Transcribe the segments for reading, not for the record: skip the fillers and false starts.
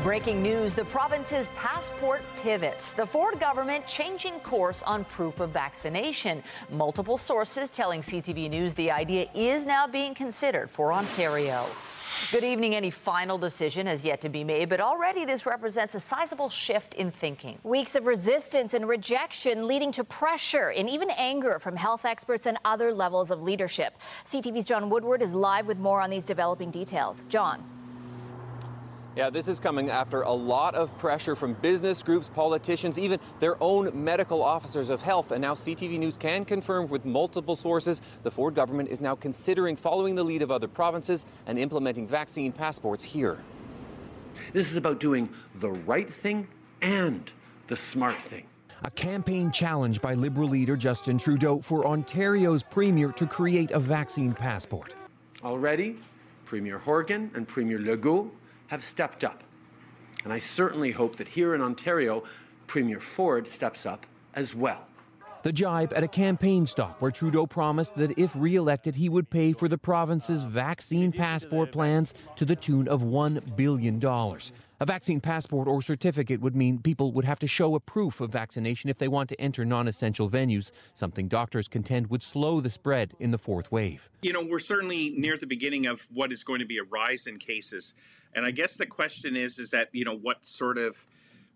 Breaking news, the province's passport pivot. The Ford government changing course on proof of vaccination. Multiple sources telling CTV News the idea is now being considered for Ontario. Good evening. Any final decision has yet to be made, but already this represents a sizable shift in thinking. Weeks of resistance and rejection leading to pressure and even anger from health experts and other levels of leadership. CTV's John Woodward is live with more on these developing details. John. Yeah, this is coming after a lot of pressure from business groups, politicians, even their own medical officers of health. And now CTV News can confirm with multiple sources the Ford government is now considering following the lead of other provinces and implementing vaccine passports here. This is about doing the right thing and the smart thing. A campaign challenge by Liberal leader Justin Trudeau for Ontario's Premier to create a vaccine passport. Already, Premier Horgan and Premier Legault have stepped up. And I certainly hope that here in Ontario, Premier Ford steps up as well. The jibe at a campaign stop where Trudeau promised that if re-elected, he would pay for the province's vaccine passport plans to the tune of $1 billion. A vaccine passport or certificate would mean people would have to show a proof of vaccination if they want to enter non-essential venues, something doctors contend would slow the spread in the fourth wave. You know, we're certainly near the beginning of what is going to be a rise in cases. And I guess the question is that, you know, what sort of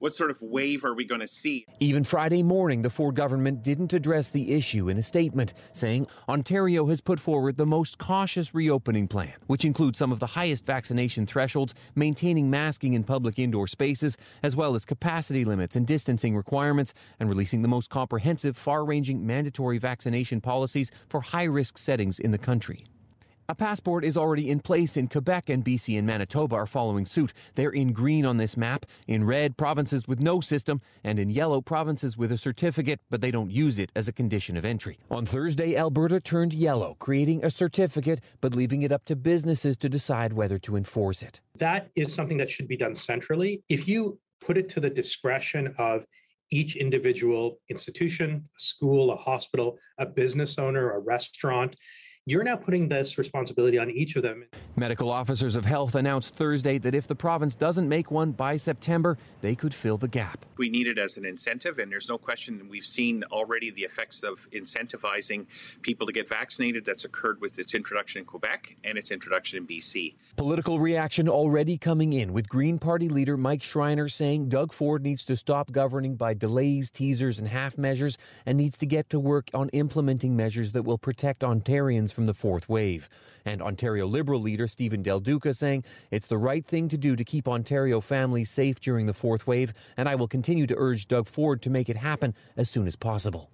wave are we going to see? Even Friday morning, the Ford government didn't address the issue in a statement, saying Ontario has put forward the most cautious reopening plan, which includes some of the highest vaccination thresholds, maintaining masking in public indoor spaces, as well as capacity limits and distancing requirements, and releasing the most comprehensive, far-ranging mandatory vaccination policies for high-risk settings in the country. A passport is already in place in Quebec, and BC and Manitoba are following suit. They're in green on this map, in red provinces with no system, and in yellow provinces with a certificate, but they don't use it as a condition of entry. On Thursday, Alberta turned yellow, creating a certificate, but leaving it up to businesses to decide whether to enforce it. That is something that should be done centrally. If you put it to the discretion of each individual institution, a school, a hospital, a business owner, a restaurant, you're now putting this responsibility on each of them. Medical officers of health announced Thursday that if the province doesn't make one by September, they could fill the gap. We need it as an incentive, and there's no question we've seen already the effects of incentivizing people to get vaccinated. That's occurred with its introduction in Quebec and its introduction in BC. Political reaction already coming in, with Green Party leader Mike Schreiner saying Doug Ford needs to stop governing by delays, teasers, and half measures, and needs to get to work on implementing measures that will protect Ontarians from the fourth wave. And Ontario Liberal leader Stephen Del Duca saying it's the right thing to do to keep Ontario families safe during the fourth wave, and I will continue to urge Doug Ford to make it happen as soon as possible.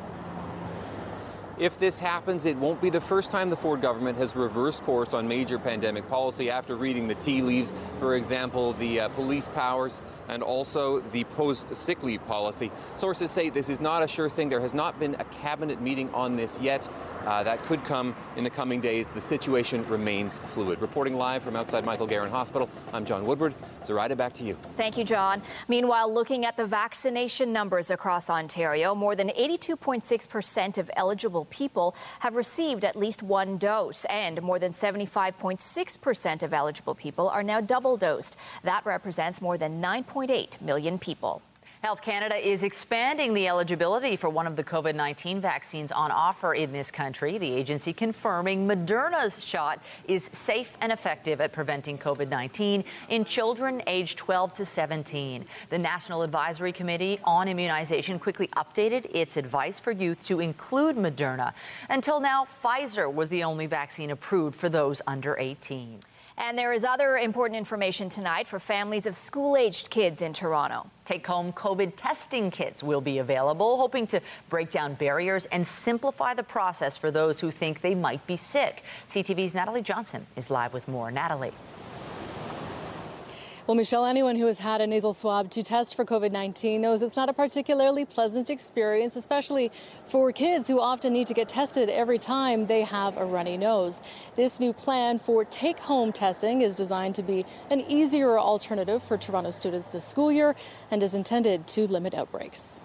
If this happens, it won't be the first time the Ford government has reversed course on major pandemic policy after reading the tea leaves. For example, the police powers and also the post-sick leave policy. Sources say this is not a sure thing. There has not been a cabinet meeting on this yet. That could come in the coming days. The situation remains fluid. Reporting live from outside Michael Garron Hospital, I'm John Woodward. Zoraida, back to you. Thank you, John. Meanwhile, looking at the vaccination numbers across Ontario, more than 82.6% of eligible people have received at least one dose, and more than 75.6% of eligible people are now double dosed. That represents more than 9.8 million people. Health Canada is expanding the eligibility for one of the COVID-19 vaccines on offer in this country. The agency confirming Moderna's shot is safe and effective at preventing COVID-19 in children aged 12 to 17. The National Advisory Committee on Immunization quickly updated its advice for youth to include Moderna. Until now, Pfizer was the only vaccine approved for those under 18. And there is other important information tonight for families of school-aged kids in Toronto. Take-home COVID testing kits will be available, hoping to break down barriers and simplify the process for those who think they might be sick. CTV's Natalie Johnson is live with more. Natalie. Well, Michelle, anyone who has had a nasal swab to test for COVID-19 knows it's not a particularly pleasant experience, especially for kids who often need to get tested every time they have a runny nose. This new plan for take-home testing is designed to be an easier alternative for Toronto students this school year and is intended to limit outbreaks.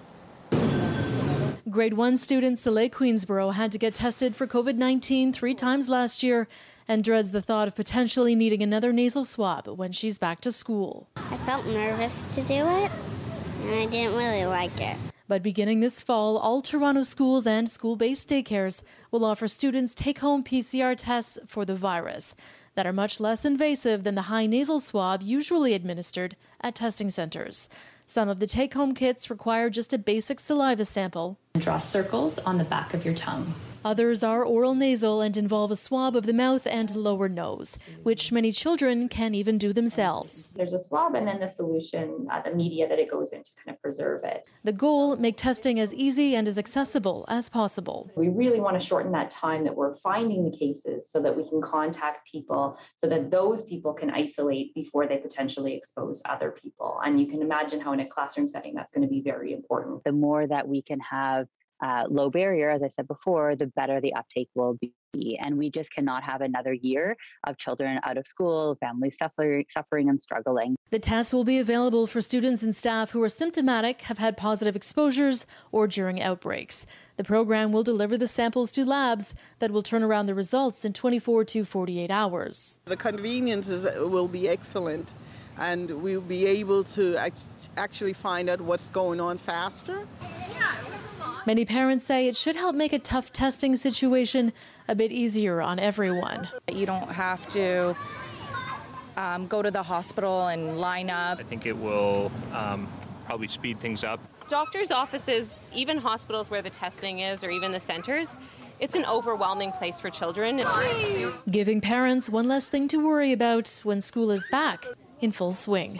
Grade 1 student Soleil Queensborough had to get tested for COVID-19 3 times last year and dreads the thought of potentially needing another nasal swab when she's back to school. I felt nervous to do it, and I didn't really like it. But beginning this fall, all Toronto schools and school-based daycares will offer students take-home PCR tests for the virus that are much less invasive than the high nasal swab usually administered at testing centers. Some of the take-home kits require just a basic saliva sample. Draw circles on the back of your tongue. Others are oral nasal and involve a swab of the mouth and lower nose, which many children can even do themselves. There's a swab and then the solution, the media that it goes in to kind of preserve it. The goal, make testing as easy and as accessible as possible. We really want to shorten that time that we're finding the cases so that we can contact people so that those people can isolate before they potentially expose other people. And you can imagine how in a classroom setting that's going to be very important. The more that we can have low barrier, as I said before, the better the uptake will be. And we just cannot have another year of children out of school, families suffering and struggling. The tests will be available for students and staff who are symptomatic, have had positive exposures, or during outbreaks. The program will deliver the samples to labs that will turn around the results in 24 to 48 hours. The convenience will be excellent, and we'll be able to actually find out what's going on faster. Many parents say it should help make a tough testing situation a bit easier on everyone. You don't have to go to the hospital and line up. I think it will probably speed things up. Doctors' offices, even hospitals where the testing is, or even the centers, it's an overwhelming place for children. Giving parents one less thing to worry about when school is back in full swing.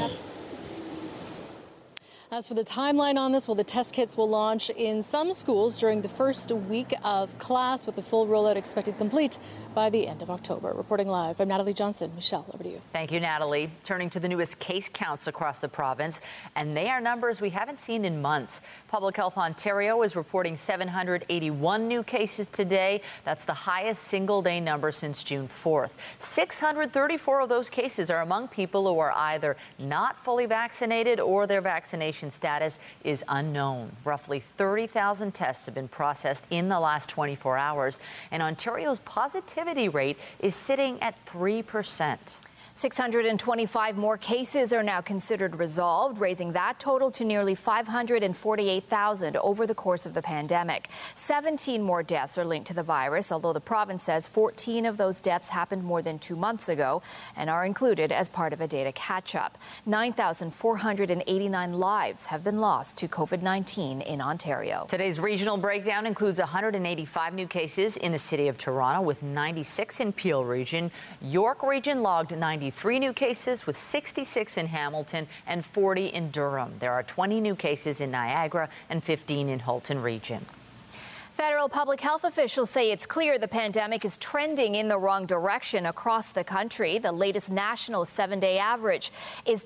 As for the timeline on this, well, the test kits will launch in some schools during the first week of class, with the full rollout expected complete by the end of October. Reporting live, I'm Natalie Johnson. Michelle, over to you. Thank you, Natalie. Turning to the newest case counts across the province, and they are numbers we haven't seen in months. Public Health Ontario is reporting 781 new cases today. That's the highest single-day number since June 4th. 634 of those cases are among people who are either not fully vaccinated or their vaccination status is unknown. Roughly 30,000 tests have been processed in the last 24 hours, and Ontario's positivity rate is sitting at 3%. 625 more cases are now considered resolved, raising that total to nearly 548,000 over the course of the pandemic. 17 more deaths are linked to the virus, although the province says 14 of those deaths happened more than 2 months ago and are included as part of a data catch-up. 9,489 lives have been lost to COVID-19 in Ontario. Today's regional breakdown includes 185 new cases in the city of Toronto, with 96 in Peel Region. York Region logged 93 new cases, with 66 in Hamilton and 40 in Durham. There are 20 new cases in Niagara and 15 in Halton Region. Federal public health officials say it's clear the pandemic is trending in the wrong direction across the country. The latest national 7-day average is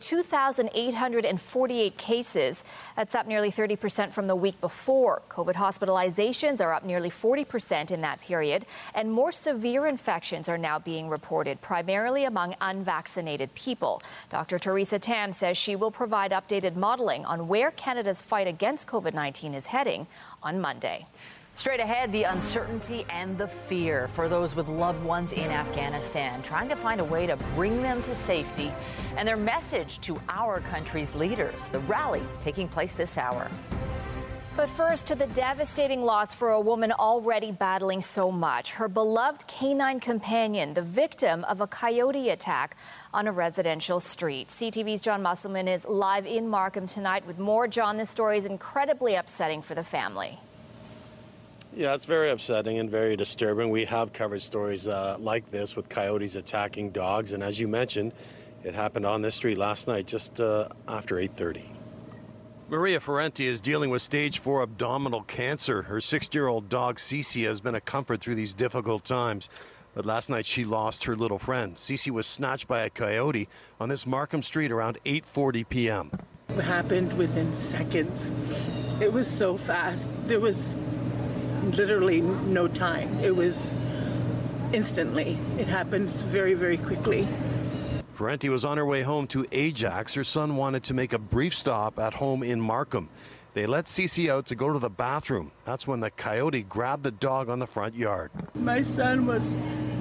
2,848 cases. That's up nearly 30% from the week before. COVID hospitalizations are up nearly 40% in that period, and more severe infections are now being reported, primarily among unvaccinated people. Dr. Theresa Tam says she will provide updated modeling on where Canada's fight against COVID-19 is heading on Monday. Straight ahead, the uncertainty and the fear for those with loved ones in Afghanistan, trying to find a way to bring them to safety, and their message to our country's leaders. The rally taking place this hour. But first, to the devastating loss for a woman already battling so much. Her beloved canine companion, the victim of a coyote attack on a residential street. CTV's John Musselman is live in Markham tonight with more. John, this story is incredibly upsetting for the family. Yeah, it's very upsetting and very disturbing. We have covered stories like this with coyotes attacking dogs, and as you mentioned, it happened on this street last night just after 8:30. Maria Ferrenti is dealing with stage 4 abdominal cancer. Her 6-year-old dog Cece has been a comfort through these difficult times. But last night she lost her little friend. Cece was snatched by a coyote on this Markham street around 8:40 p.m. It happened within seconds. It was so fast. There was literally no time. It was instantly. It happens very, very quickly. Ferrenti was on her way home to Ajax. Her son wanted to make a brief stop at home in Markham. They let Cece out to go to the bathroom. That's when the coyote grabbed the dog on the front yard. My son was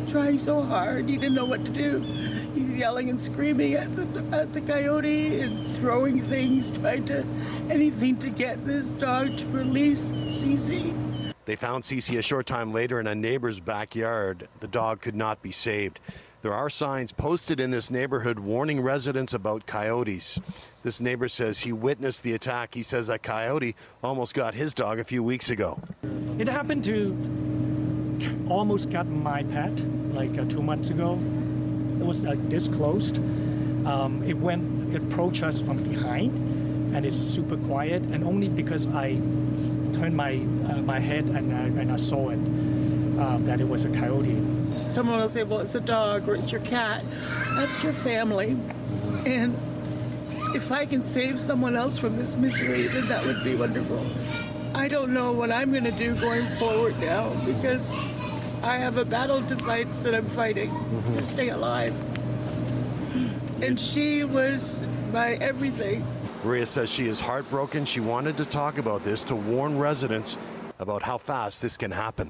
trying so hard. He didn't know what to do. He's yelling and screaming at the coyote and throwing things, trying to anything to get this dog to release Cece. They found Cece a short time later in a neighbor's backyard. The dog could not be saved. There are signs posted in this neighborhood warning residents about coyotes. This neighbor says he witnessed the attack. He says a coyote almost got his dog a few weeks ago. It happened to almost got my pet like 2 months ago. It was like this close. It approached us from behind, and it's super quiet. And only because I turned my head and I saw it that it was a coyote. Someone will say, well, it's a dog or it's your cat. That's your family. And if I can save someone else from this misery, then that would be wonderful. I don't know what I'm going to do going forward now because I have a battle to fight that I'm fighting to stay alive. And she was my everything. Maria says she is heartbroken. She wanted to talk about this to warn residents about how fast this can happen.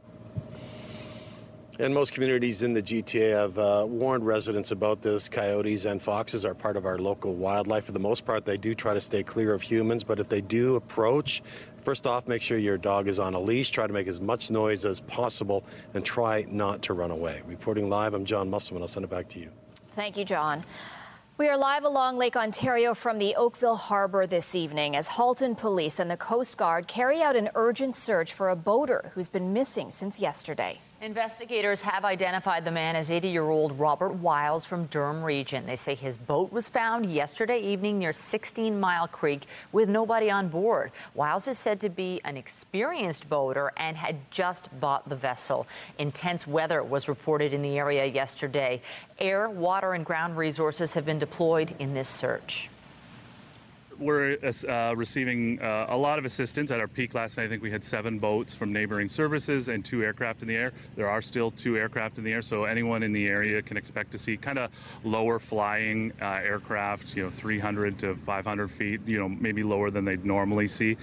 And most communities in the GTA have warned residents about this. Coyotes and foxes are part of our local wildlife. For the most part, they do try to stay clear of humans, but if they do approach, first off, make sure your dog is on a leash. Try to make as much noise as possible and try not to run away. Reporting live, I'm John Musselman. I'll send it back to you. Thank you, John. We are live along Lake Ontario from the Oakville Harbor this evening as Halton Police and the Coast Guard carry out an urgent search for a boater who's been missing since yesterday. Investigators have identified the man as 80-year-old Robert Wiles from Durham Region. They say his boat was found yesterday evening near 16 Mile Creek with nobody on board. Wiles is said to be an experienced boater and had just bought the vessel. Intense weather was reported in the area yesterday. Air, water, and ground resources have been deployed in this search. We're receiving a lot of assistance. At our peak last night, I think we had 7 boats from neighboring services and 2 aircraft in the air. There are still 2 aircraft in the air, so anyone in the area can expect to see kind of lower flying aircraft, 300 to 500 feet, maybe lower than they'd normally see.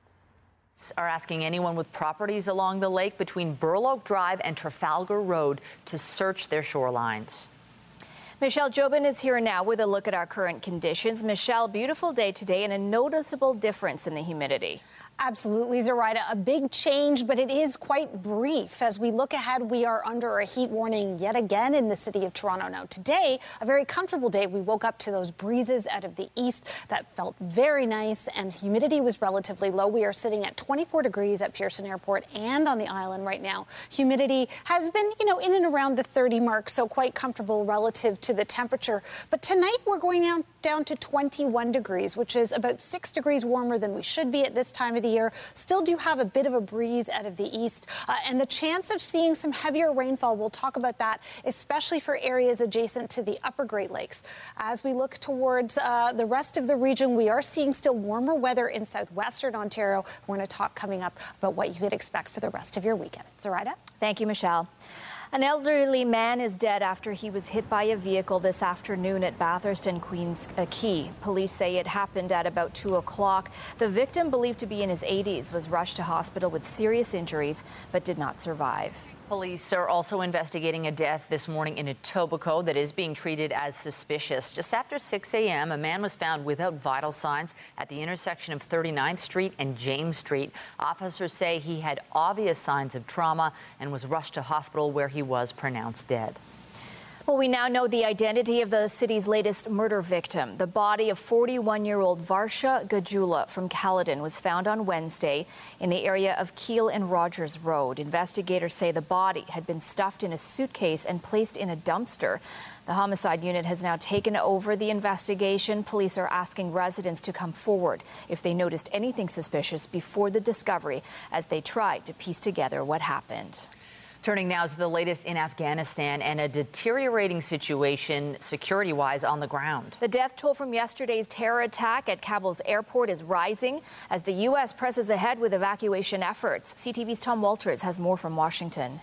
Are asking anyone with properties along the lake between Burloak Drive and Trafalgar Road to search their shorelines. Michelle Jobin is here now with a look at our current conditions. Michelle, beautiful day today and a noticeable difference in the humidity. Absolutely, Zoraida. A big change, but it is quite brief. As we look ahead, we are under a heat warning yet again in the city of Toronto. Now, today, a very comfortable day. We woke up to those breezes out of the east that felt very nice, and humidity was relatively low. We are sitting at 24 degrees at Pearson Airport and on the island right now. Humidity has been, in and around the 30 mark, so quite comfortable relative to the temperature. But tonight, we're going down to 21 degrees, which is about 6 degrees warmer than we should be at this time of the year. Still do have a bit of a breeze out of the east and the chance of seeing some heavier rainfall. We'll talk about that, especially for areas adjacent to the upper Great Lakes. As we look towards the rest of the region, we are seeing still warmer weather in southwestern Ontario. We're going to talk coming up about what you could expect for the rest of your weekend. Zoraida? Thank you, Michelle. An elderly man is dead after he was hit by a vehicle this afternoon at Bathurst and Queens Quay. Police say it happened at about 2 o'clock. The victim, believed to be in his 80s, was rushed to hospital with serious injuries but did not survive. Police are also investigating a death this morning in Etobicoke that is being treated as suspicious. Just after 6 a.m., a man was found without vital signs at the intersection of 39th Street and James Street. Officers say he had obvious signs of trauma and was rushed to hospital where he was pronounced dead. Well, we now know the identity of the city's latest murder victim. The body of 41-year-old Varsha Gajula from Caledon was found on Wednesday in the area of Keele and Rogers Road. Investigators say the body had been stuffed in a suitcase and placed in a dumpster. The homicide unit has now taken over the investigation. Police are asking residents to come forward if they noticed anything suspicious before the discovery as they tried to piece together what happened. Turning now to the latest in Afghanistan and a deteriorating situation security-wise on the ground. The death toll from yesterday's terror attack at Kabul's airport is rising as the U.S. presses ahead with evacuation efforts. CTV's Tom Walters has more from Washington.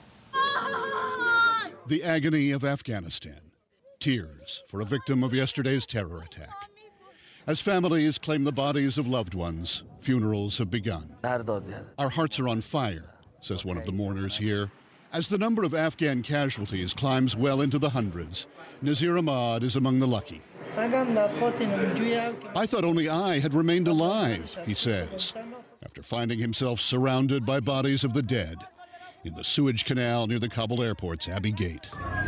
The agony of Afghanistan. Tears for a victim of yesterday's terror attack. As families claim the bodies of loved ones, funerals have begun. Our hearts are on fire, says one of the mourners here. As the number of Afghan casualties climbs well into the hundreds, Nazir Ahmad is among the lucky. I thought only I had remained alive, he says, after finding himself surrounded by bodies of the dead in the sewage canal near the Kabul airport's Abbey Gate.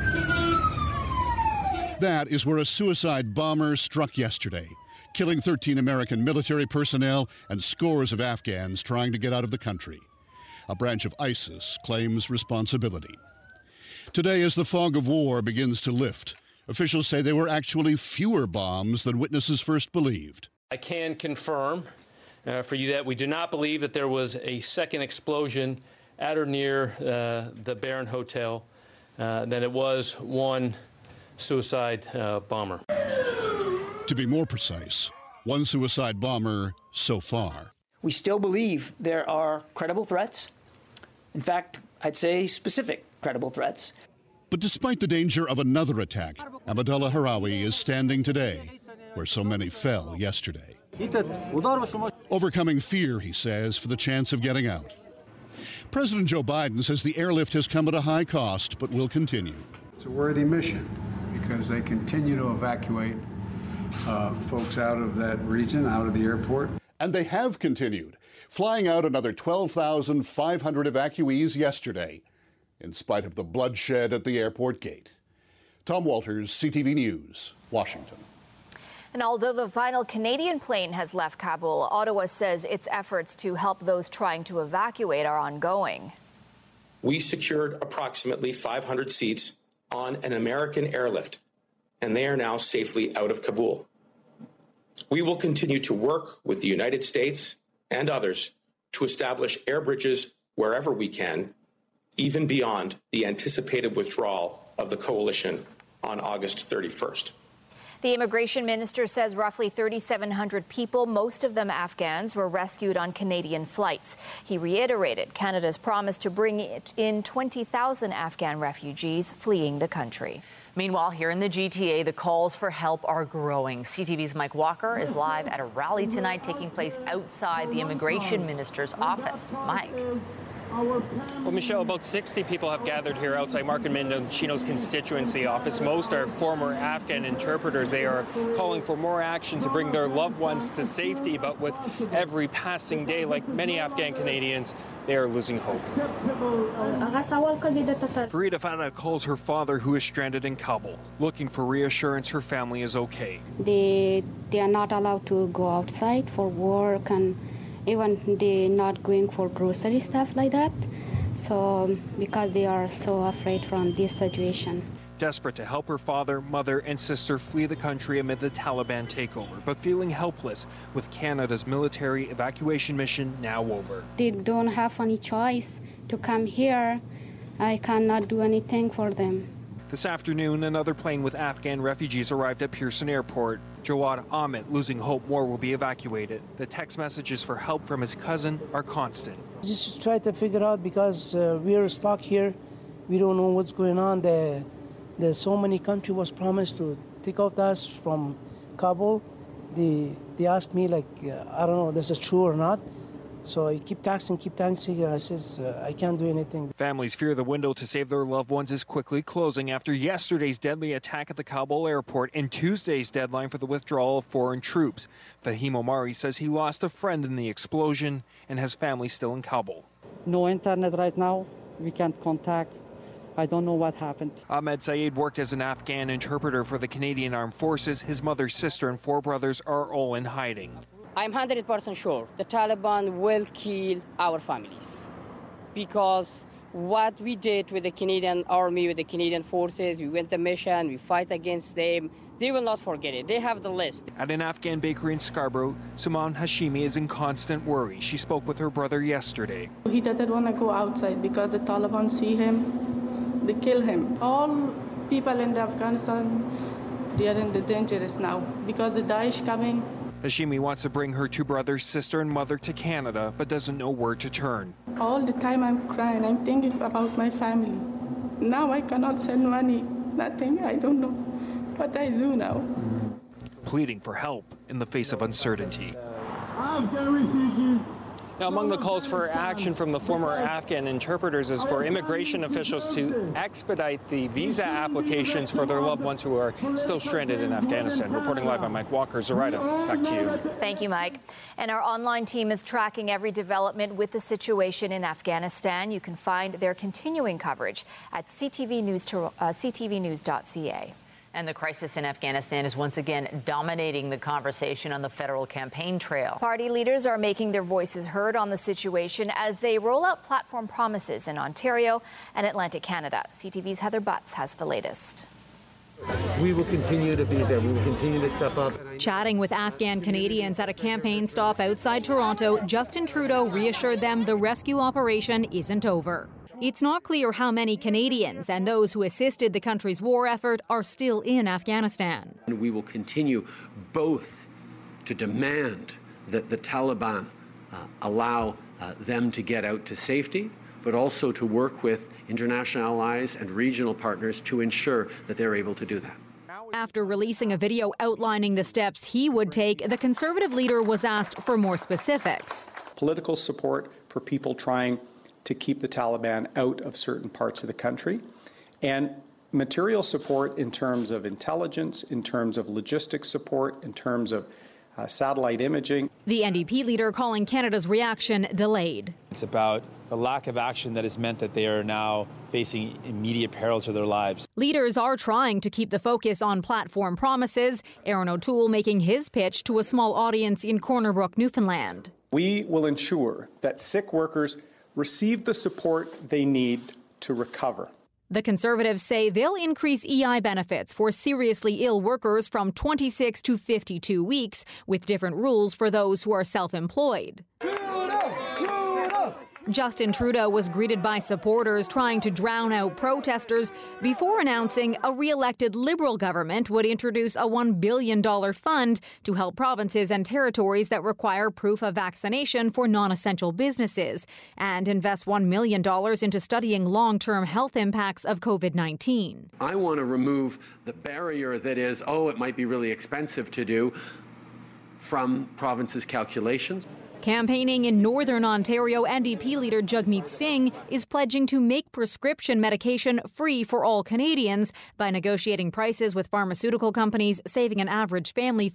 That is where a suicide bomber struck yesterday, killing 13 American military personnel and scores of Afghans trying to get out of the country. A branch of ISIS claims responsibility. Today, as the fog of war begins to lift, officials say there were actually fewer bombs than witnesses first believed. I can confirm for you that we do not believe that there was a second explosion at or near the Baron Hotel, that it was one suicide bomber. To be more precise, one suicide bomber so far. We still believe there are credible threats. In fact, I'd say specific credible threats. But despite the danger of another attack, Ahmadullah Harawi is standing today where so many fell yesterday. Overcoming fear, he says, for the chance of getting out. President Joe Biden says the airlift has come at a high cost, but will continue. It's a worthy mission because they continue to evacuate folks out of that region, out of the airport. And they have continued, flying out another 12,500 evacuees yesterday, in spite of the bloodshed at the airport gate. Tom Walters, CTV News, Washington. And although the final Canadian plane has left Kabul, Ottawa says its efforts to help those trying to evacuate are ongoing. We secured approximately 500 seats on an American airlift, and they are now safely out of Kabul. We will continue to work with the United States and others to establish air bridges wherever we can, even beyond the anticipated withdrawal of the coalition on August 31st. The immigration minister says roughly 3,700 people, most of them Afghans, were rescued on Canadian flights. He reiterated Canada's promise to bring in 20,000 Afghan refugees fleeing the country. Meanwhile, here in the GTA, the calls for help are growing. CTV's Mike Walker is live at a rally tonight taking place outside the immigration minister's office. Mike. Well, Michelle, about 60 people have gathered here outside Mark and Mendocino's constituency office. Most are former Afghan interpreters. They are calling for more action to bring their loved ones to safety. But with every passing day, like many Afghan Canadians, they are losing hope. Farida Fana calls her father, who is stranded in Kabul, looking for reassurance her family is okay. They are not allowed to go outside for work, and even they're not going for grocery stuff like that. So because they are so afraid from this situation. Desperate to help her father, mother, and sister flee the country amid the Taliban takeover, but feeling helpless with Canada's military evacuation mission now over. They don't have any choice to come here. I cannot do anything for them. This afternoon, another plane with Afghan refugees arrived at Pearson Airport. Jawad Ahmed losing hope more will be evacuated. The text messages for help from his cousin are constant. Just try to figure out because we are stuck here. We don't know what's going on. There's so many countries was promised to take out us from Kabul. They asked me like, I don't know, this is true or not. So I keep texting. I says, I can't do anything. Families fear the window to save their loved ones is quickly closing after yesterday's deadly attack at the Kabul airport and Tuesday's deadline for the withdrawal of foreign troops. Fahim Omari says he lost a friend in the explosion and has family still in Kabul. No internet right now. We can't contact. I don't know what happened. Ahmed Saeed worked as an Afghan interpreter for the Canadian Armed Forces. His mother, sister, and 4 brothers are all in hiding. I'm 100% sure the Taliban will kill our families because what we did with the Canadian Army, with the Canadian forces, we went the mission, we fight against them. They will not forget it. They have the list. At an Afghan bakery in Scarborough, Suman Hashimi is in constant worry. She spoke with her brother yesterday. He doesn't want to go outside because the Taliban see him, they kill him. All people in Afghanistan, they are in the dangerous now because the Daesh coming. Hashimi wants to bring her 2 brothers, sister, and mother to Canada, but doesn't know where to turn. All the time I'm crying. I'm thinking about my family. Now I cannot send money. Nothing. I don't know what I do now. Pleading for help in the face of uncertainty. Afghan refugees Now, among the calls for action from the former Afghan interpreters is for immigration officials to expedite the visa applications for their loved ones who are still stranded in Afghanistan. Reporting live, I'm Mike Walker. Zoraida, back to you. Thank you, Mike. And our online team is tracking every development with the situation in Afghanistan. You can find their continuing coverage at ctvnews.ca. And the crisis in Afghanistan is once again dominating the conversation on the federal campaign trail. Party leaders are making their voices heard on the situation as they roll out platform promises in Ontario and Atlantic Canada. CTV's Heather Butts has the latest. We will continue to be there. We will continue to step up. Chatting with Afghan Canadians at a campaign stop outside Toronto, Justin Trudeau reassured them the rescue operation isn't over. It's not clear how many Canadians and those who assisted the country's war effort are still in Afghanistan. We will continue both to demand that the Taliban allow them to get out to safety, but also to work with international allies and regional partners to ensure that they're able to do that. After releasing a video outlining the steps he would take, the Conservative leader was asked for more specifics. Political support for people trying to keep the Taliban out of certain parts of the country, and material support in terms of intelligence, in terms of logistics support, in terms of satellite imaging. The NDP leader calling Canada's reaction delayed. It's about the lack of action that has meant that they are now facing immediate peril to their lives. Leaders are trying to keep the focus on platform promises. Aaron O'Toole making his pitch to a small audience in Corner Brook, Newfoundland. We will ensure that sick workers receive the support they need to recover. The Conservatives say they'll increase EI benefits for seriously ill workers from 26 to 52 weeks, with different rules for those who are self-employed. Justin Trudeau was greeted by supporters trying to drown out protesters before announcing a re-elected Liberal government would introduce a $1 billion fund to help provinces and territories that require proof of vaccination for non-essential businesses and invest $1 million into studying long-term health impacts of COVID-19. I want to remove the barrier that is, it might be really expensive to do, from provinces' calculations. Campaigning in Northern Ontario, NDP leader Jagmeet Singh is pledging to make prescription medication free for all Canadians by negotiating prices with pharmaceutical companies, saving an average family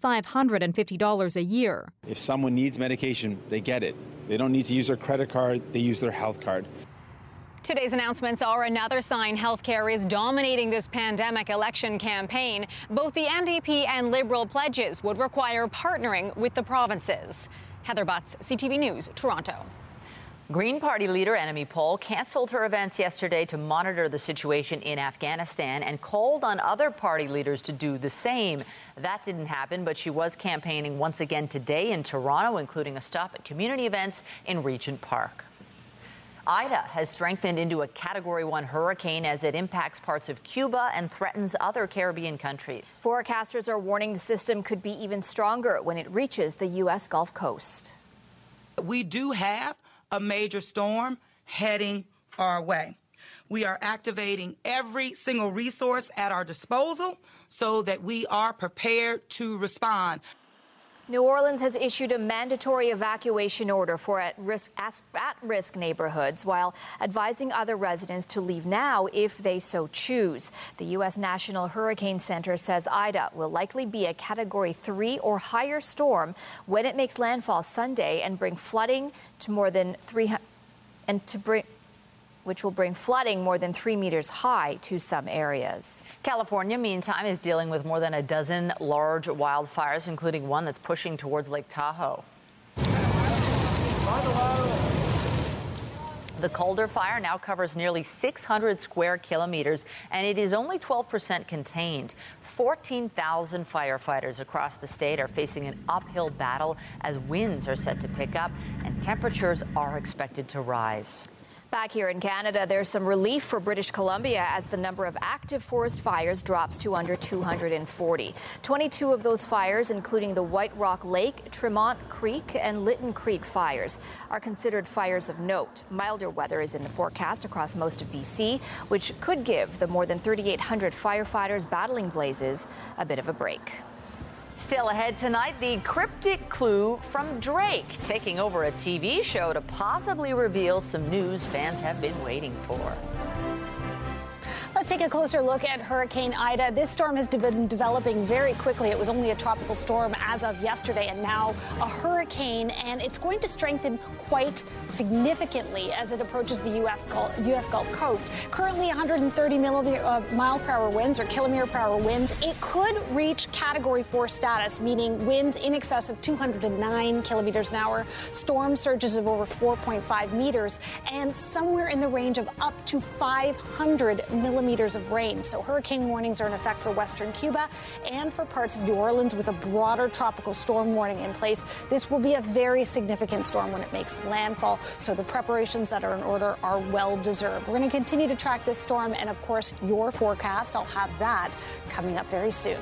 $550 a year. If someone needs medication, they get it. They don't need to use their credit card, they use their health card. Today's announcements are another sign healthcare is dominating this pandemic election campaign. Both the NDP and Liberal pledges would require partnering with the provinces. Heather Butts, CTV News, Toronto. Green Party leader Annamie Paul canceled her events yesterday to monitor the situation in Afghanistan and called on other party leaders to do the same. That didn't happen, but she was campaigning once again today in Toronto, including a stop at community events in Regent Park. Ida has strengthened into a Category 1 hurricane as it impacts parts of Cuba and threatens other Caribbean countries. Forecasters are warning the system could be even stronger when it reaches the U.S. Gulf Coast. We do have a major storm heading our way. We are activating every single resource at our disposal so that we are prepared to respond. New Orleans has issued a mandatory evacuation order for at-risk neighborhoods while advising other residents to leave now if they so choose. The U.S. National Hurricane Center says Ida will likely be a Category 3 or higher storm when it makes landfall Sunday and bring flooding to more than which will bring flooding more than 3 meters high to some areas. California, meantime, is dealing with more than a dozen large wildfires, including one that's pushing towards Lake Tahoe. The Calder fire now covers nearly 600 square kilometers, and it is only 12% contained. 14,000 firefighters across the state are facing an uphill battle as winds are set to pick up and temperatures are expected to rise. Back here in Canada, there's some relief for British Columbia as the number of active forest fires drops to under 240. 22 of those fires, including the White Rock Lake, Tremont Creek, and Lytton Creek fires, are considered fires of note. Milder weather is in the forecast across most of BC, which could give the more than 3,800 firefighters battling blazes a bit of a break. Still ahead tonight, the cryptic clue from Drake taking over a TV show to possibly reveal some news fans have been waiting for. Let's take a closer look at Hurricane Ida. This storm has been developing very quickly. It was only a tropical storm as of yesterday and now a hurricane, and it's going to strengthen quite significantly as it approaches the U.S. Gulf Coast. Currently 130 mile per hour winds or kilometer per hour winds. It could reach Category 4 status, meaning winds in excess of 209 kilometers an hour, storm surges of over 4.5 meters, and somewhere in the range of up to 500 millimeters of rain. So hurricane warnings are in effect for western Cuba and for parts of New Orleans with a broader tropical storm warning in place. This will be a very significant storm when it makes landfall, so the preparations that are in order are well deserved. We're going to continue to track this storm and, of course, your forecast. I'll have that coming up very soon.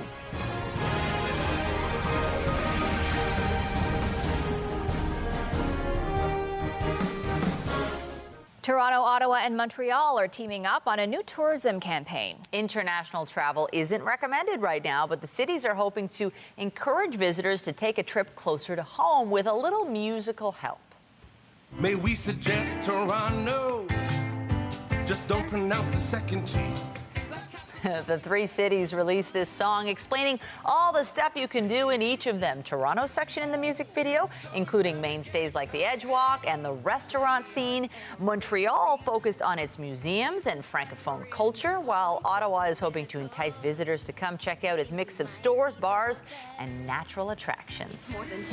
Toronto, Ottawa, and Montreal are teaming up on a new tourism campaign. International travel isn't recommended right now, but the cities are hoping to encourage visitors to take a trip closer to home with a little musical help. May we suggest Toronto? Just don't pronounce the second T. The three cities released this song explaining all the stuff you can do in each of them. Toronto's section in the music video, including mainstays like the Edgewalk and the restaurant scene. Montreal focused on its museums and francophone culture, while Ottawa is hoping to entice visitors to come check out its mix of stores, bars, and natural attractions.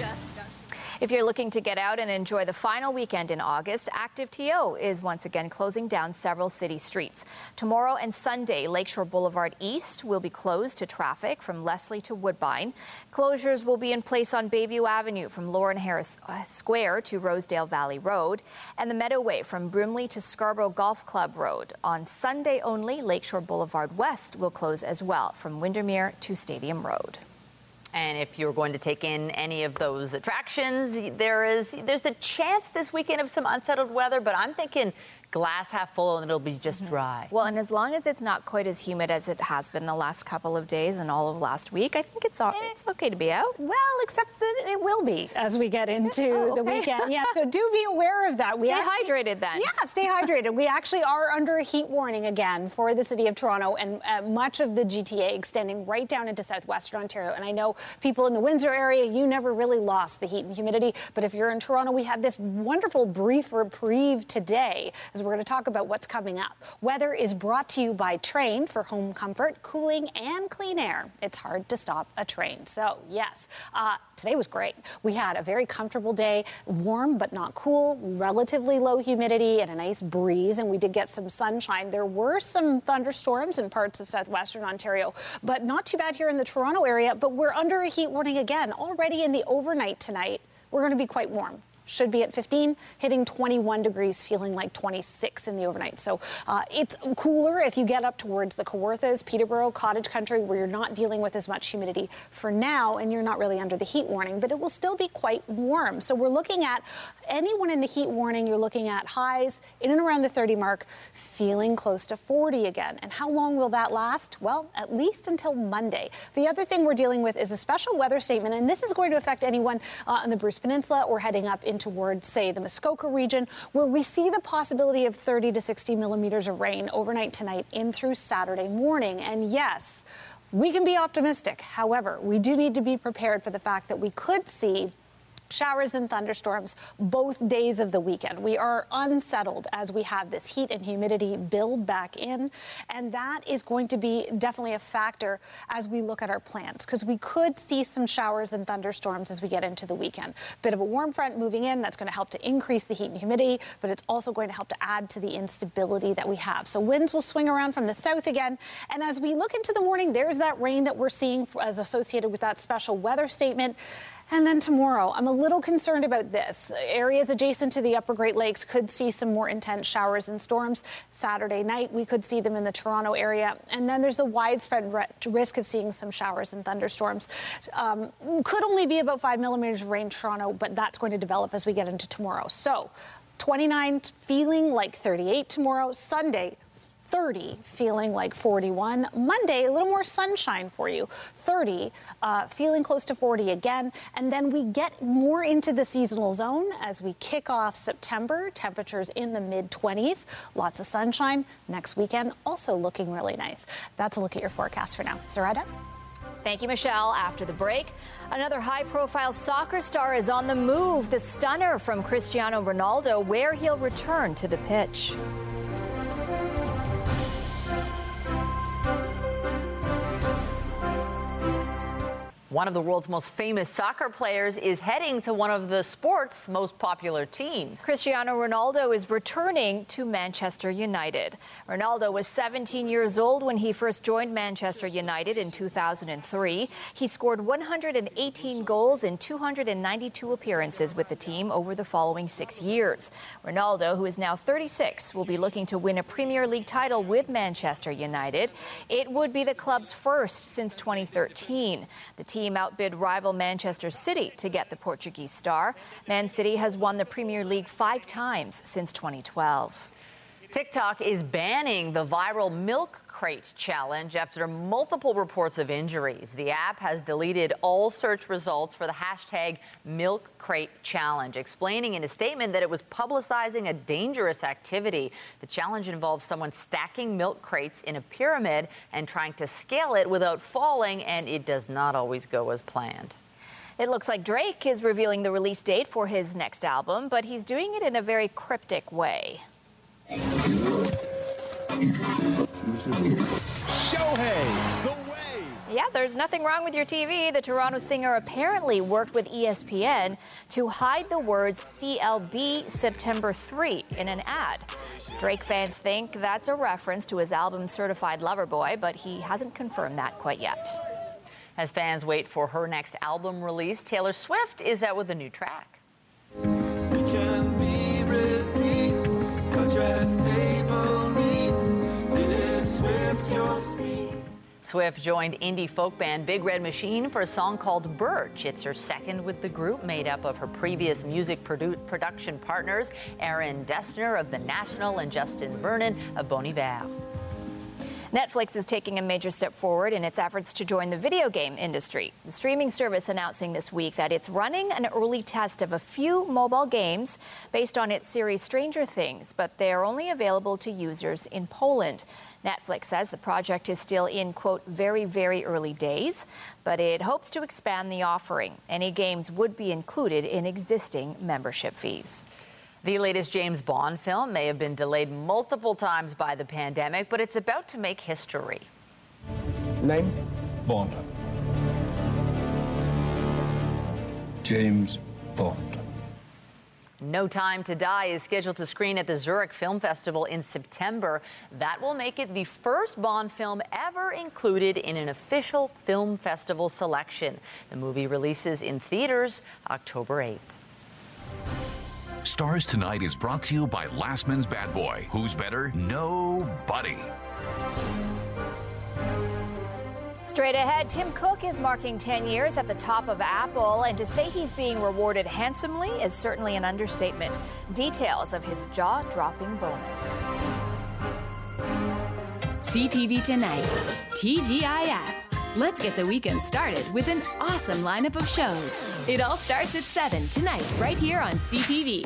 If you're looking to get out and enjoy the final weekend in August, ActiveTO is once again closing down several city streets. Tomorrow and Sunday, Lakeshore Boulevard East will be closed to traffic from Leslie to Woodbine. Closures will be in place on Bayview Avenue from Lauren Harris Square to Rosedale Valley Road, and the Meadowway from Brimley to Scarborough Golf Club Road. On Sunday only, Lakeshore Boulevard West will close as well from Windermere to Stadium Road. And if you're going to take in any of those attractions, there's the chance this weekend of some unsettled weather, but I'm thinking glass half full and it'll be just dry. Well, and as long as it's not quite as humid as it has been the last couple of days and all of last week, I think it's okay to be out. Well, except that it will be as we get into the weekend. Yeah, so do be aware of that. Stay hydrated then. Yeah, stay hydrated. We actually are under a heat warning again for the city of Toronto and much of the GTA extending right down into southwestern Ontario. And I know people in the Windsor area, you never really lost the heat and humidity. But if you're in Toronto, we had this wonderful brief reprieve today as we're going to talk about what's coming up. Weather is brought to you by Train for home comfort, cooling, and clean air. It's hard to stop a train. So, yes, today was great. We had a very comfortable day, warm but not cool, relatively low humidity, and a nice breeze, and we did get some sunshine. There were some thunderstorms in parts of southwestern Ontario, but not too bad here in the Toronto area. But we're under a heat warning again. Already in the overnight tonight, we're going to be quite warm. Should be at 15, hitting 21 degrees, feeling like 26 in the overnight. So it's cooler if you get up towards the Kawarthas, Peterborough, Cottage Country, where you're not dealing with as much humidity for now, and you're not really under the heat warning, but it will still be quite warm. So we're looking at anyone in the heat warning, you're looking at highs in and around the 30 mark, feeling close to 40 again. And how long will that last? Well, at least until Monday. The other thing we're dealing with is a special weather statement, and this is going to affect anyone on the Bruce Peninsula or heading up in towards, say, the Muskoka region, where we see the possibility of 30 to 60 millimeters of rain overnight tonight in through Saturday morning. And yes, we can be optimistic. However, we do need to be prepared for the fact that we could see showers and thunderstorms both days of the weekend. We are unsettled as we have this heat and humidity build back in, and that is going to be definitely a factor as we look at our plans, because we could see some showers and thunderstorms as we get into the weekend. Bit of a warm front moving in, that's going to help to increase the heat and humidity, but it's also going to help to add to the instability that we have. So winds will swing around from the south again, and as we look into the morning, there's that rain that we're seeing as associated with that special weather statement. And then tomorrow, I'm a little concerned about this. Areas adjacent to the upper Great Lakes could see some more intense showers and storms. Saturday night, we could see them in the Toronto area. And then there's a widespread risk of seeing some showers and thunderstorms. Could only be about 5 millimeters of rain in Toronto, but that's going to develop as we get into tomorrow. So 29 feeling like 38 tomorrow. Sunday, 30, feeling like 41. Monday, a little more sunshine for you. 30, feeling close to 40 again. And then we get more into the seasonal zone as we kick off September. Temperatures in the mid-20s. Lots of sunshine. Next weekend, also looking really nice. That's a look at your forecast for now. Zaretta? Thank you, Michelle. After the break, another high-profile soccer star is on the move. The stunner from Cristiano Ronaldo, where he'll return to the pitch. One of the world's most famous soccer players is heading to one of the sport's most popular teams. Cristiano Ronaldo is returning to Manchester United. Ronaldo was 17 years old when he first joined Manchester United in 2003. He scored 118 goals in 292 appearances with the team over the following 6 years. Ronaldo, who is now 36, will be looking to win a Premier League title with Manchester United. It would be the club's first since 2013. The team outbid rival Manchester City to get the Portuguese star. Man City has won the Premier League 5 times since 2012. TikTok is banning the viral milk crate challenge after multiple reports of injuries. The app has deleted all search results for the hashtag milk crate challenge, explaining in a statement that it was publicizing a dangerous activity. The challenge involves someone stacking milk crates in a pyramid and trying to scale it without falling, and it does not always go as planned. It looks like Drake is revealing the release date for his next album, but he's doing it in a very cryptic way. Shohei, the way. Yeah, there's nothing wrong with your TV. The Toronto singer apparently worked with ESPN to hide the words CLB September 3 in an ad. Drake fans think that's a reference to his album Certified Lover Boy, but he hasn't confirmed that quite yet. As fans wait for her next album release, Taylor Swift is out with a new track. We can be redeemed. Swift joined indie folk band Big Red Machine for a song called Birch. It's her second with the group, made up of her previous music production partners, Aaron Dessner of The National and Justin Vernon of Bon Iver. Netflix is taking a major step forward in its efforts to join the video game industry. The streaming service announcing this week that it's running an early test of a few mobile games based on its series Stranger Things, but they are only available to users in Poland. Netflix says the project is still in, quote, very, very early days, but it hopes to expand the offering. Any games would be included in existing membership fees. The latest James Bond film may have been delayed multiple times by the pandemic, but it's about to make history. Name? Bond. James Bond. No Time to Die is scheduled to screen at the Zurich Film Festival in September. That will make it the first Bond film ever included in an official film festival selection. The movie releases in theaters October 8th. Stars Tonight is brought to you by Lastman's Bad Boy. Who's better? Nobody. Straight ahead, Tim Cook is marking 10 years at the top of Apple, and to say he's being rewarded handsomely is certainly an understatement. Details of his jaw-dropping bonus. CTV Tonight, TGIF. Let's get the weekend started with an awesome lineup of shows. It all starts at 7 tonight, right here on CTV.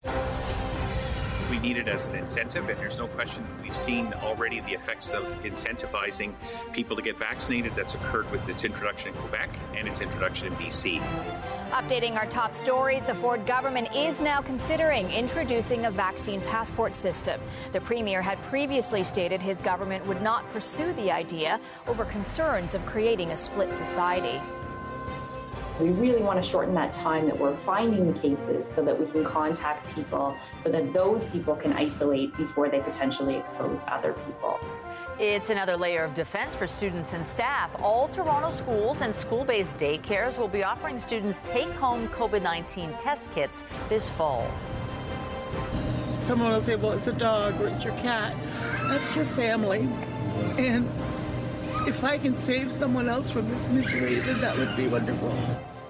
We need it as an incentive, and there's no question we've seen already the effects of incentivizing people to get vaccinated. That's occurred with its introduction in Quebec and its introduction in BC. Updating our top stories, the Ford government is now considering introducing a vaccine passport system. The Premier had previously stated his government would not pursue the idea over concerns of creating a split society. We really want to shorten that time that we're finding the cases so that we can contact people so that those people can isolate before they potentially expose other people. It's another layer of defense for students and staff. All Toronto schools and school-based daycares will be offering students take-home COVID-19 test kits this fall. Someone will say, well, it's a dog or it's your cat. That's your family. And if I can save someone else from this misery, then that would be wonderful.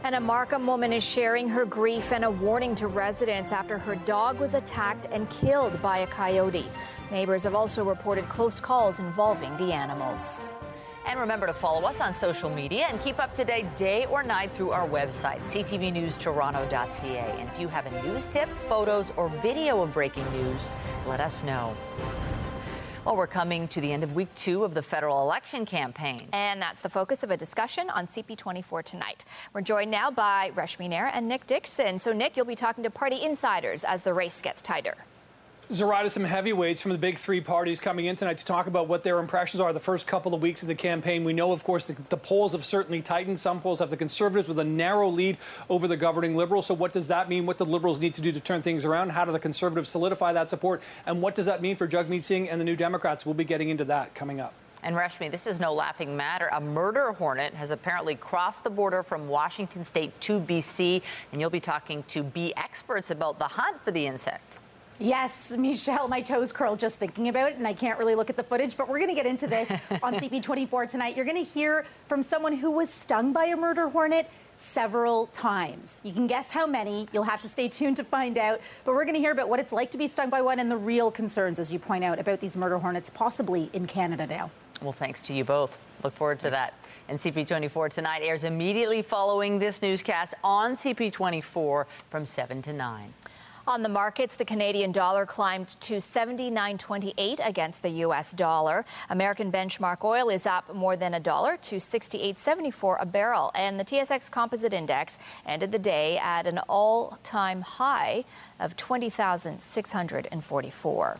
And a Markham woman is sharing her grief and a warning to residents after her dog was attacked and killed by a coyote. Neighbors have also reported close calls involving the animals. And remember to follow us on social media and keep up to date day or night through our website, ctvnewstoronto.ca. And if you have a news tip, photos, or video of breaking news, let us know. Well, we're coming to the end of week 2 of the federal election campaign. And that's the focus of a discussion on CP24 tonight. We're joined now by Reshmi Nair and Nick Dixon. So, Nick, you'll be talking to party insiders as the race gets tighter. Zoraida, some heavyweights from the big three parties coming in tonight to talk about what their impressions are the first couple of weeks of the campaign. We know, of course, the polls have certainly tightened. Some polls have the Conservatives with a narrow lead over the governing Liberals. So what does that mean? What do the Liberals need to do to turn things around? How do the Conservatives solidify that support? And what does that mean for Jagmeet Singh and the New Democrats? We'll be getting into that coming up. And Reshmi, this is no laughing matter. A murder hornet has apparently crossed the border from Washington state to BC. And you'll be talking to bee experts about the hunt for the insect. Yes, Michelle, my toes curl just thinking about it, and I can't really look at the footage, but we're going to get into this on CP24 tonight. You're going to hear from someone who was stung by a murder hornet several times. You can guess how many. You'll have to stay tuned to find out. But we're going to hear about what it's like to be stung by one and the real concerns, as you point out, about these murder hornets possibly in Canada now. Well, thanks to you both. Look forward to that. And CP24 tonight airs immediately following this newscast on CP24 from 7 to 9. On the markets, the Canadian dollar climbed to $79.28 against the U.S. dollar. American benchmark oil is up more than $1 to $68.74 a barrel. And the TSX Composite Index ended the day at an all-time high of 20,644.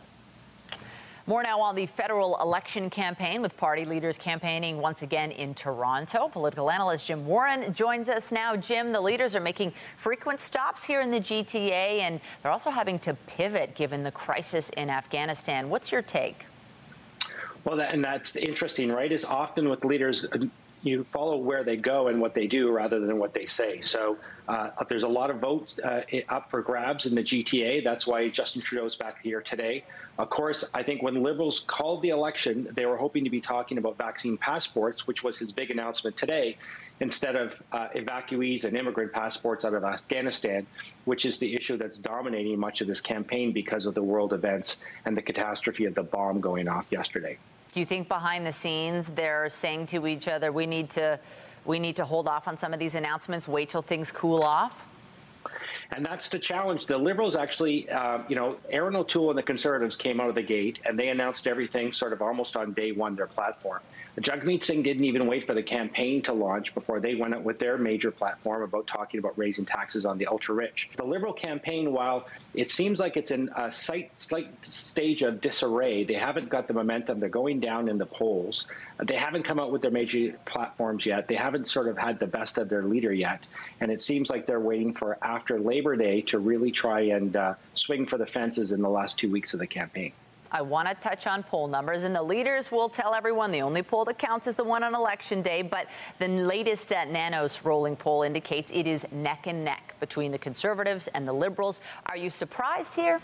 More now on the federal election campaign, with party leaders campaigning once again in Toronto. Political analyst Jim Warren joins us now. Jim, the leaders are making frequent stops here in the GTA, and they're also having to pivot given the crisis in Afghanistan. What's your take? Well, that's interesting, right? Is often with leaders, you follow where they go and what they do rather than what they say. So there's a lot of votes up for grabs in the GTA. That's why Justin Trudeau's back here today. Of course, I think when Liberals called the election, they were hoping to be talking about vaccine passports, which was his big announcement today, instead of evacuees and immigrant passports out of Afghanistan, which is the issue that's dominating much of this campaign because of the world events and the catastrophe of the bomb going off yesterday. Do you think behind the scenes they're saying to each other, we need to hold off on some of these announcements, wait till things cool off? And that's the challenge. The Liberals actually, Aaron O'Toole and the Conservatives came out of the gate and they announced everything sort of almost on day one, their platform. Jagmeet Singh didn't even wait for the campaign to launch before they went out with their major platform about talking about raising taxes on the ultra-rich. The Liberal campaign, while it seems like it's in a slight stage of disarray, they haven't got the momentum. They're going down in the polls. They haven't come out with their major platforms yet. They haven't sort of had the best of their leader yet. And it seems like they're waiting for after Labor Day to really try and swing for the fences in the last 2 weeks of the campaign. I want to touch on poll numbers, and the leaders will tell everyone the only poll that counts is the one on Election Day, but the latest Nanos rolling poll indicates it is neck and neck between the Conservatives and the Liberals. Are you surprised here?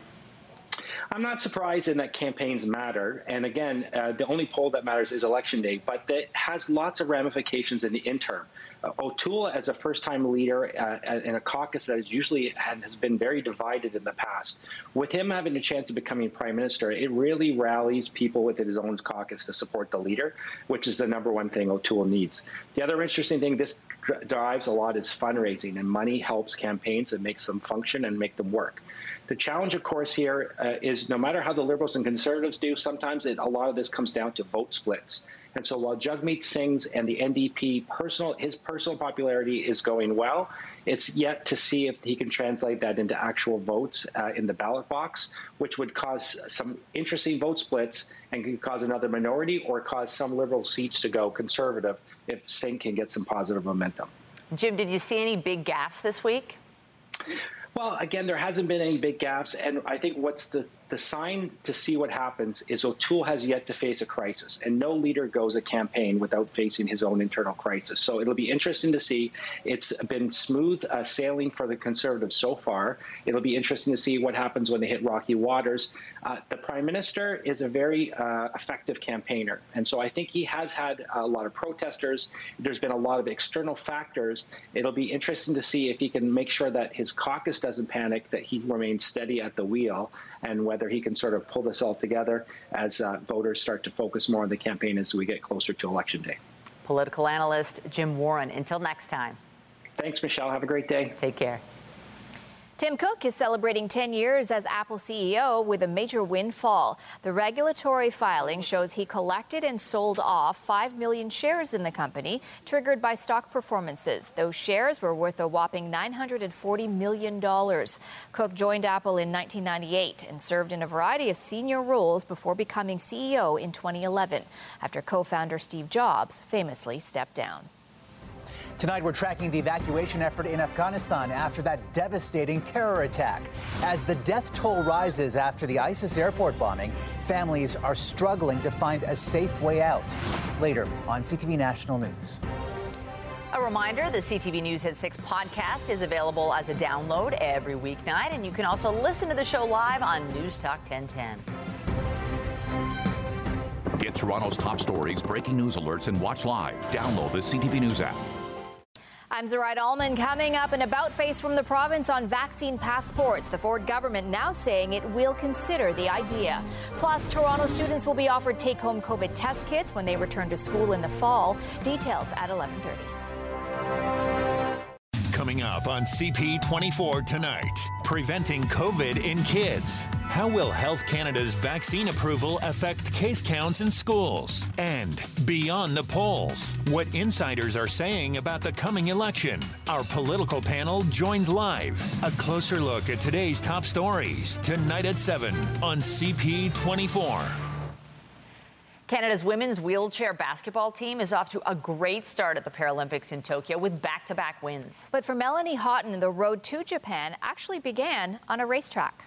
I'm not surprised in that campaigns matter. And again, the only poll that matters is Election Day, but that has lots of ramifications in the interim. O'Toole, as a first-time leader in a caucus that has been very divided in the past, with him having a chance of becoming prime minister, it really rallies people within his own caucus to support the leader, which is the number one thing O'Toole needs. The other interesting thing this drives a lot is fundraising, and money helps campaigns and makes them function and make them work. The challenge, of course, here is no matter how the Liberals and Conservatives do, sometimes a lot of this comes down to vote splits. And so while Jagmeet Singh's and the NDP his personal popularity is going well, it's yet to see if he can translate that into actual votes in the ballot box, which would cause some interesting vote splits and could cause another minority or cause some Liberal seats to go Conservative if Singh can get some positive momentum. Jim, did you see any big gaffes this week? Well, again, there hasn't been any big gaps, and I think what's the sign to see what happens is O'Toole has yet to face a crisis, and no leader goes a campaign without facing his own internal crisis. So it'll be interesting to see. It's been smooth sailing for the Conservatives so far. It'll be interesting to see what happens when they hit rocky waters. The Prime Minister is a very effective campaigner, and so I think he has had a lot of protesters. There's been a lot of external factors. It'll be interesting to see if he can make sure that his caucus doesn't panic, that he remains steady at the wheel, and whether he can sort of pull this all together as voters start to focus more on the campaign as we get closer to Election Day. Political analyst Jim Warren. Until next time. Thanks, Michelle. Have a great day. Take care. Tim Cook is celebrating 10 years as Apple CEO with a major windfall. The regulatory filing shows he collected and sold off 5 million shares in the company, triggered by stock performances. Those shares were worth a whopping $940 million. Cook joined Apple in 1998 and served in a variety of senior roles before becoming CEO in 2011, after co-founder Steve Jobs famously stepped down. Tonight, we're tracking the evacuation effort in Afghanistan after that devastating terror attack. As the death toll rises after the ISIS airport bombing, families are struggling to find a safe way out. Later on CTV National News. A reminder, the CTV News at 6 podcast is available as a download every weeknight, and you can also listen to the show live on News Talk 1010. Get Toronto's top stories, breaking news alerts, and watch live. Download the CTV News app. I'm Zoraida Allman. Coming up, an about-face from the province on vaccine passports. The Ford government now saying it will consider the idea. Plus, Toronto students will be offered take-home COVID test kits when they return to school in the fall. Details at 11:30. Coming up on CP24 tonight, preventing COVID in kids. How will Health Canada's vaccine approval affect case counts in schools? And beyond the polls, what insiders are saying about the coming election. Our political panel joins live. A closer look at today's top stories tonight at 7 on CP24. Canada's women's wheelchair basketball team is off to a great start at the Paralympics in Tokyo with back-to-back wins. But for Melanie Houghton, the road to Japan actually began on a racetrack.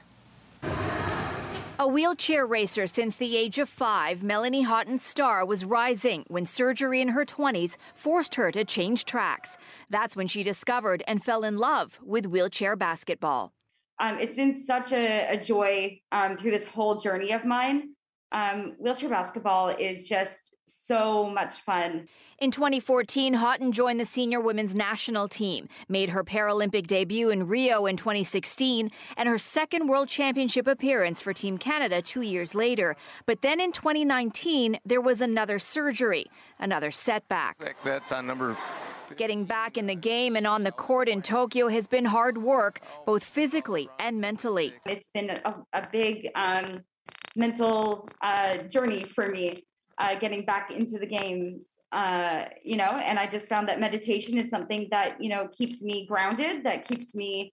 A wheelchair racer since the age of 5, Melanie Houghton's star was rising when surgery in her 20s forced her to change tracks. That's when she discovered and fell in love with wheelchair basketball. It's been such a joy through this whole journey of mine. Wheelchair basketball is just so much fun. In 2014, Houghton joined the senior women's national team, made her Paralympic debut in Rio in 2016, and her second World Championship appearance for Team Canada 2 years later. But then in 2019, there was another surgery, another setback. That's on number. Getting back in the game and on the court in Tokyo has been hard work, both physically and mentally. It's been a big mental journey for me, getting back into the game, and I just found that meditation is something that, keeps me grounded, that keeps me,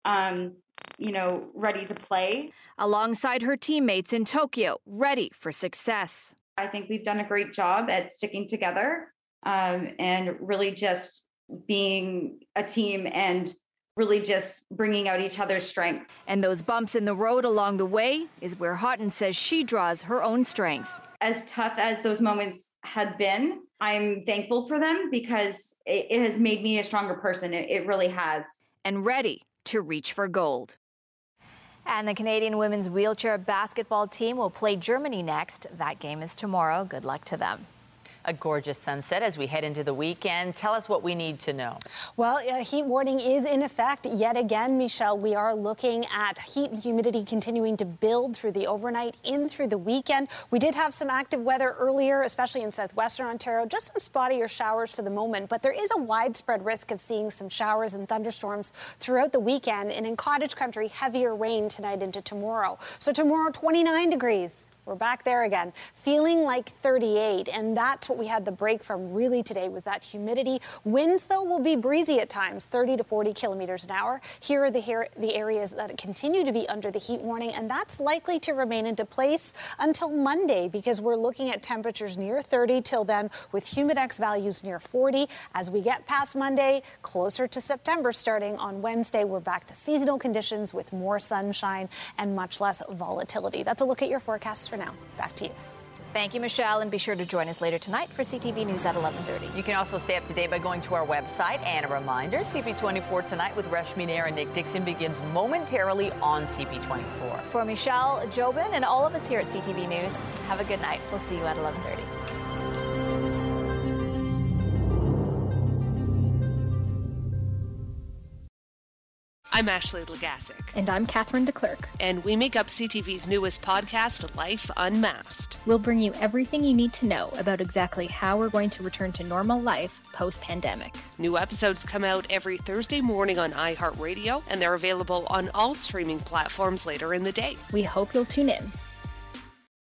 ready to play. Alongside her teammates in Tokyo, ready for success. I think we've done a great job at sticking together and really just being a team and really just bringing out each other's strength. And those bumps in the road along the way is where Houghton says she draws her own strength. As tough as those moments had been, I'm thankful for them because it has made me a stronger person. It really has. And ready to reach for gold. And the Canadian women's wheelchair basketball team will play Germany next. That game is tomorrow. Good luck to them. A gorgeous sunset as we head into the weekend. Tell us what we need to know. Well, a heat warning is in effect yet again, Michelle. We are looking at heat and humidity continuing to build through the overnight in through the weekend. We did have some active weather earlier, especially in southwestern Ontario. Just some spottier showers for the moment, but there is a widespread risk of seeing some showers and thunderstorms throughout the weekend. And in cottage country, heavier rain tonight into tomorrow. So tomorrow, 29 degrees. we're back there again, feeling like 38. And that's what we had the break from really today, was that humidity. Winds, though, will be breezy at times, 30 to 40 kilometers an hour. Here are the areas that continue to be under the heat warning, and that's likely to remain into place until Monday, because we're looking at temperatures near 30 till then, with Humidex values near 40. As we get past Monday, closer to September, starting on Wednesday, we're back to seasonal conditions with more sunshine and much less volatility. That's a look at your forecast for now. Back to you. Thank you, Michelle, and be sure to join us later tonight for CTV News at 11:30. You can also stay up to date by going to our website. And a reminder, CP24 Tonight with Reshmi Nair and Nick Dixon begins momentarily on CP24. For Michelle, Jobin, and all of us here at CTV News, have a good night. We'll see you at 11:30. I'm Ashley Legasic. And I'm Catherine DeClerc. And we make up CTV's newest podcast, Life Unmasked. We'll bring you everything you need to know about exactly how we're going to return to normal life post-pandemic. New episodes come out every Thursday morning on iHeartRadio, and they're available on all streaming platforms later in the day. We hope you'll tune in.